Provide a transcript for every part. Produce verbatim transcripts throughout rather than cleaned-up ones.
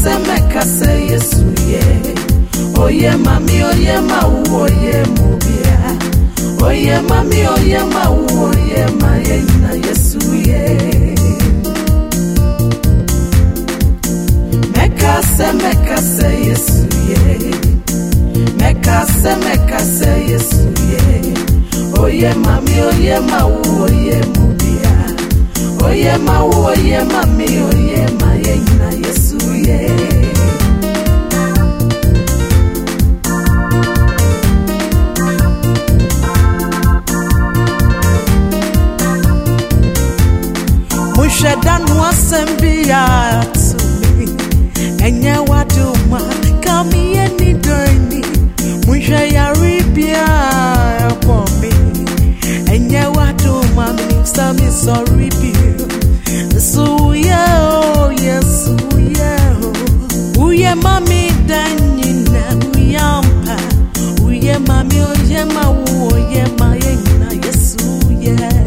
se meka se Yesu ye. Oye mami oye ma oye mubia. Oye mami oye ma oye ma ye na Yesu ye. Meka se meka se Yesu ye. Meka se meka se Yesu ye. Oye mami oye ma oye mubia. Oye ma oye mami oye ma ye na Yesu ye. Mushedanu asembia to me. Enye waduma kami eni doini. Mushe yaribia for me. Enye waduma minimsa mi sorry be. So yeah, oh yes, oh yeah. Oh yeah, mami danina uyampa. Oh yeah, mami oh yeah, ma oh yeah, ma yeah, yes, oh yeah.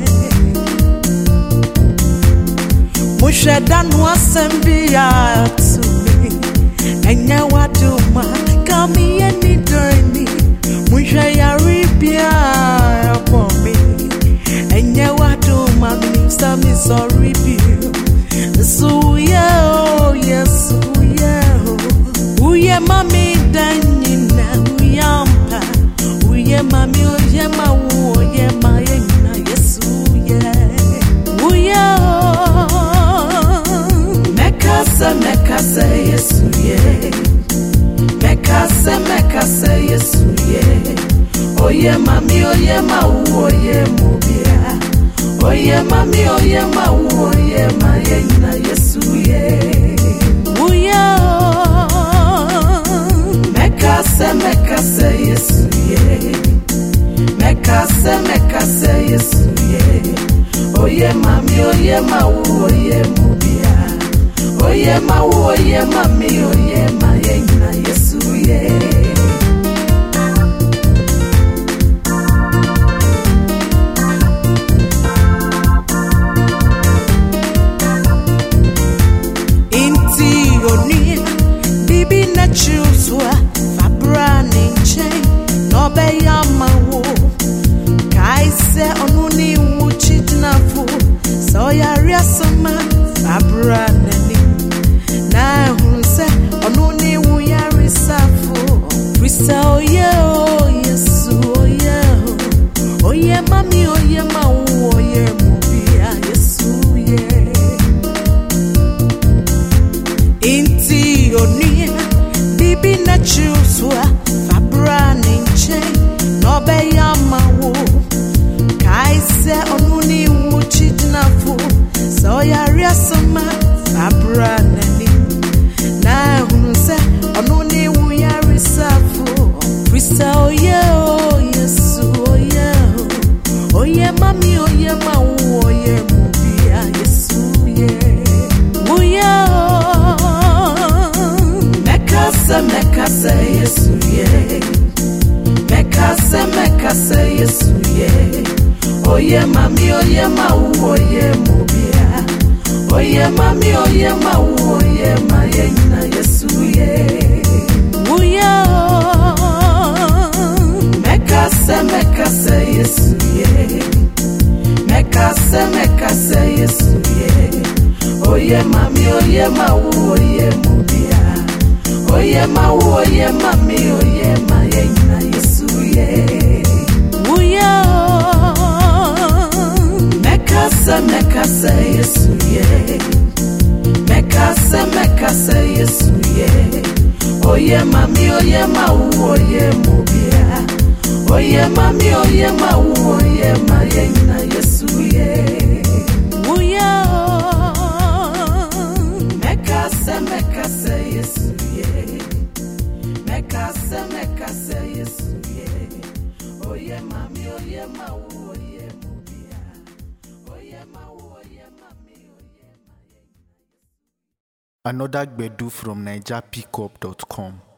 Mushedanu asembia to me. Enye waduma kami eni doini. Mushe yaribia for me. Enye waduma minimsa mi sorry be. So yeah, oh yes, oh yeah. Oh yeah, mami danina uyampa. Oh yeah, mami oh yeah, ma oh yeah, ma yeah, yes, oh yeah. Oh yeah. Meka se meka se Yesu ye. Meka se meka se Yesu ye. Oh yeah, mami oh yeah, ma oh yeah, mubia. Oye mami oye ma oye ma ye na Yesu ye. Uya meka se meka se Yesu ye. Meka se meka se Yesu ye. Oye mami oye ma oye mubia. Oye ma oye mami oye ma ye na Yesu ye. Chuswa fabra ninche no be yamawo kaise onuni wuchi dinafu so ya riasama fabra nani na hunse onuni wu ya risafu frisa oye o Yesu oye oye mami oye ma oye mubia Yesu ye inti oni Bina chuswa fabra ninche no be yamawo kaise onuni wuchi dinafu so ya riasama fabra nani na hunse onuni wu ya risafu frisa oye o Yesu oye oye mami oye ma oye mubia Yesu ye oye Meka se Yesu ye. Meka se meka se Yesu ye. Oye mami oye ma oye mubia. Oye mami oye ma oye ma ye na Yesu ye. Uya meka se meka se Yesu ye. Meka se meka se Yesu ye. Oye mami oye ma oye mubia. Oye ma oye mami oye ma ye na Yesu ye. Uya meka se meka se Yesu ye. Meka se meka se Yesu ye. Oye mami oye ma oye mubia. Oye mami oye ma oye ma ye na Yesu ye. Uya meka se meka se Yesu ye. Meka se meka se Yesu ye. Oye mami oye ma oye mubia. Oye ma oye mami oye ma ye. Another Gbedu from Niger Pickup dot com.